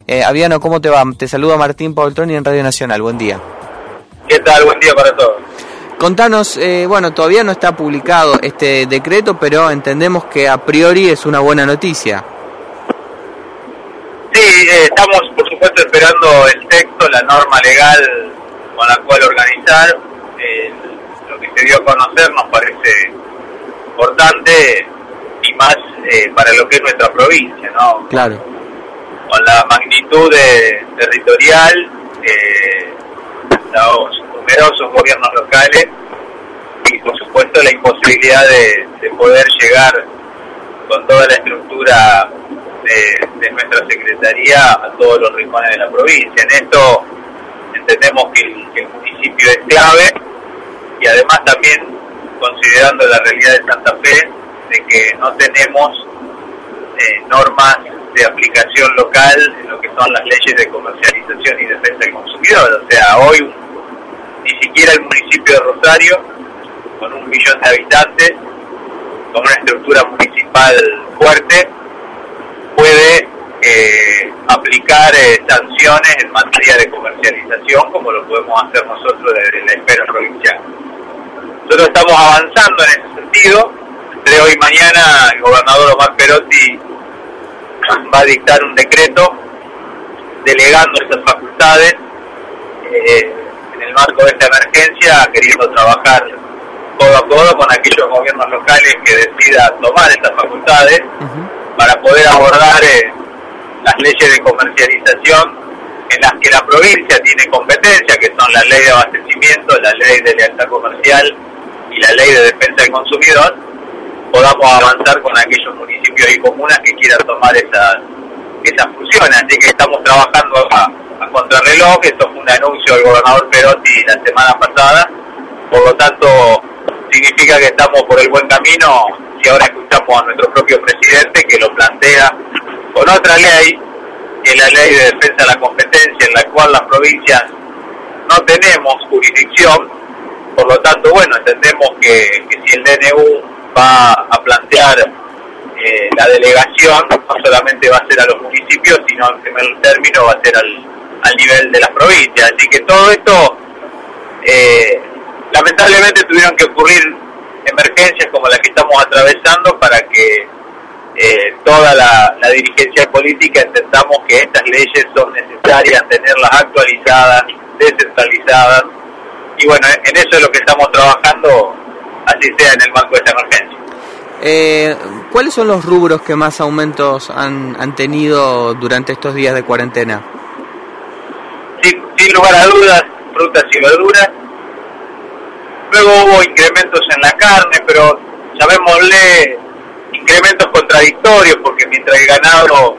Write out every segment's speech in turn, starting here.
Aviano, ¿cómo te va? Te saluda Martín Paultroni en Radio Nacional. Buen día. ¿Qué tal? Buen día para todos. Contanos, bueno, todavía no está publicado este decreto, pero entendemos que a priori es una buena noticia. Sí, estamos por supuesto esperando el texto, la norma legal con la cual organizar. Lo que se dio a conocer nos parece importante y más para lo que es nuestra provincia, ¿no? Claro. Con la magnitud territorial, los numerosos gobiernos locales y por supuesto la imposibilidad de poder llegar con toda la estructura de nuestra secretaría a todos los rincones de la provincia. En esto entendemos que el municipio es clave y además también considerando la realidad de Santa Fe de que no tenemos normas de aplicación local en lo que son las leyes de comercialización y defensa del consumidor. O sea, hoy ni siquiera el municipio de Rosario, con 1 millón de habitantes, con una estructura municipal fuerte, puede aplicar sanciones en materia de comercialización como lo podemos hacer nosotros desde la esfera provincial. Nosotros estamos avanzando en ese sentido. Entre hoy y mañana el gobernador Omar Perotti va a dictar un decreto delegando esas facultades en el marco de esta emergencia, queriendo trabajar codo a codo con aquellos gobiernos locales que decidan tomar estas facultades para poder abordar las leyes de comercialización en las que la provincia tiene competencia, que son la ley de abastecimiento, la ley de lealtad comercial y la ley de defensa del consumidor. Podamos avanzar con aquellos municipios y comunas que quieran tomar esas funciones. Así que estamos trabajando a contrarreloj. Esto fue un anuncio del gobernador Perotti la semana pasada, por lo tanto significa que estamos por el buen camino y ahora escuchamos a nuestro propio presidente que lo plantea con otra ley, que es la ley de defensa de la competencia, en la cual las provincias no tenemos jurisdicción. Por lo tanto, bueno, entendemos que si el DNU va a plantear la delegación, no solamente va a ser a los municipios, sino en primer término va a ser al nivel de las provincias. Así que todo esto, lamentablemente tuvieron que ocurrir emergencias como la que estamos atravesando para que toda la dirigencia política entendamos que estas leyes son necesarias tenerlas actualizadas, descentralizadas, y bueno, en eso es lo que estamos trabajando, así sea en el marco de esta emergencia. ¿Cuáles son los rubros que más aumentos han tenido durante estos días de cuarentena? Sin lugar a dudas, frutas y verduras. Luego hubo incrementos en la carne, pero llamémosle incrementos contradictorios, porque mientras el ganado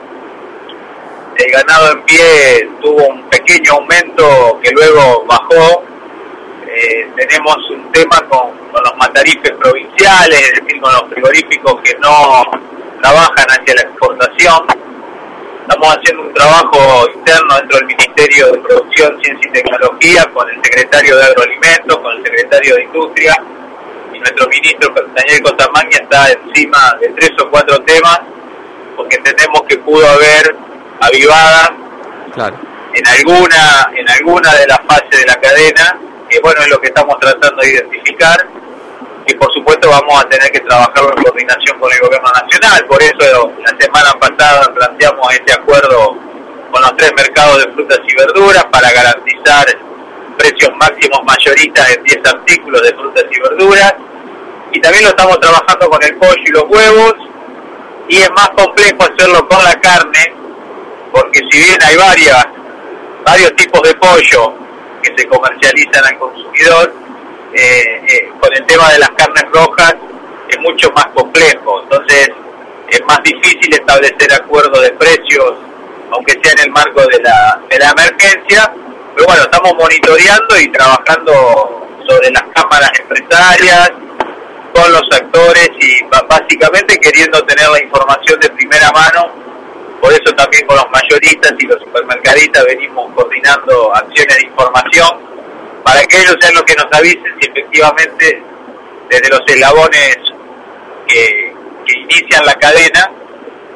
en pie tuvo un pequeño aumento que luego bajó, tenemos un tema con los matarifes provinciales, es decir, con los frigoríficos que no trabajan hacia la exportación. Estamos haciendo un trabajo interno dentro del Ministerio de Producción, Ciencia y Tecnología con el secretario de Agroalimentos, con el secretario de Industria, y nuestro ministro Daniel Costamagna está encima de 3 o 4 temas, porque entendemos que pudo haber avivadas en alguna de las fases de la cadena, que bueno, es lo que estamos tratando de identificar, y por supuesto vamos a tener que trabajar en coordinación con el gobierno nacional. Por eso la semana pasada planteamos este acuerdo con los 3 mercados de frutas y verduras para garantizar precios máximos mayoristas en 10 artículos de frutas y verduras, y también lo estamos trabajando con el pollo y los huevos, y es más complejo hacerlo con la carne, porque si bien hay varios tipos de pollo que se comercializan al consumidor, con el tema de las carnes rojas es mucho más complejo. Entonces es más difícil establecer acuerdos de precios, aunque sea en el marco de la emergencia, pero bueno, estamos monitoreando y trabajando sobre las cámaras empresarias, con los actores y básicamente queriendo tener la información de primera mano. Por eso también con los mayoristas y los supermercadistas venimos coordinando acciones de información para que ellos sean los que nos avisen si efectivamente desde los eslabones que inician la cadena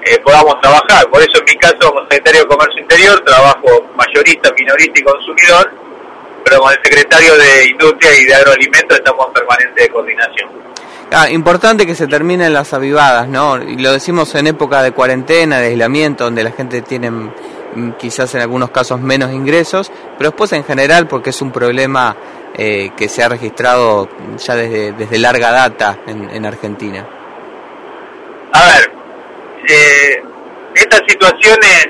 podamos trabajar. Por eso en mi caso como secretario de Comercio Interior trabajo mayorista, minorista y consumidor, pero con el secretario de Industria y de Agroalimentos estamos en permanente coordinación. Importante que se terminen las avivadas, ¿no? Y lo decimos en época de cuarentena, de aislamiento, donde la gente tiene quizás en algunos casos menos ingresos, pero después en general porque es un problema que se ha registrado ya desde larga data en Argentina. A ver, estas situaciones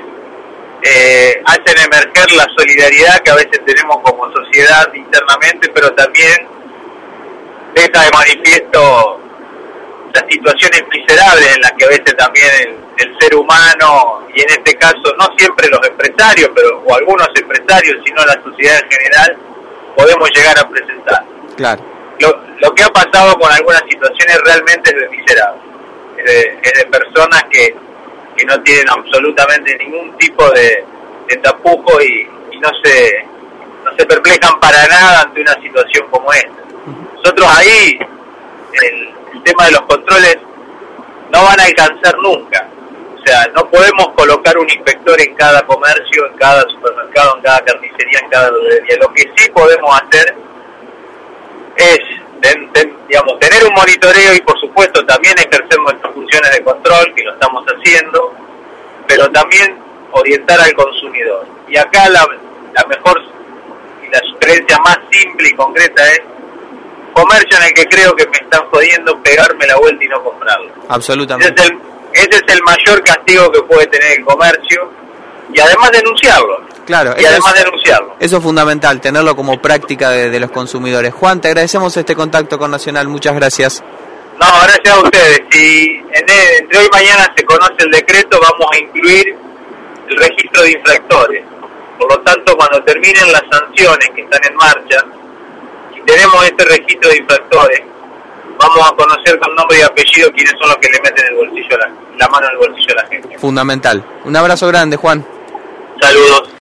hacen emerger la solidaridad que a veces tenemos como sociedad internamente, pero también deja de manifiesto las situaciones miserables en las que a veces también el ser humano, y en este caso no siempre los empresarios, o algunos empresarios, sino la sociedad en general, podemos llegar a presentar. Claro. Lo que ha pasado con algunas situaciones realmente es de miserables, es de personas que no tienen absolutamente ningún tipo de tapujo y no se perplejan para nada ante una situación como esta. Nosotros ahí, el tema de los controles no van a alcanzar nunca. O sea, no podemos colocar un inspector en cada comercio, en cada supermercado, en cada carnicería, en cada verdulería. Lo que sí podemos hacer es, tener un monitoreo y por supuesto también ejercer nuestras funciones de control, que lo estamos haciendo, pero también orientar al consumidor. Y acá la mejor y la sugerencia más simple y concreta es comercio en el que creo que me están jodiendo, pegarme la vuelta y no comprarlo. Absolutamente. Ese es el mayor castigo que puede tener el comercio, y además denunciarlo. Claro, eso es fundamental, tenerlo como práctica de los consumidores. Juan, te agradecemos este contacto con Nacional, muchas gracias. No, gracias a ustedes. Si entre hoy y mañana se conoce el decreto, vamos a incluir el registro de infractores. Por lo tanto, cuando terminen las sanciones que están en marcha, si tenemos este registro de infractores, vamos a conocer con nombre y apellido quiénes son los que le meten la mano en el bolsillo a la gente. Fundamental. Un abrazo grande, Juan. Saludos.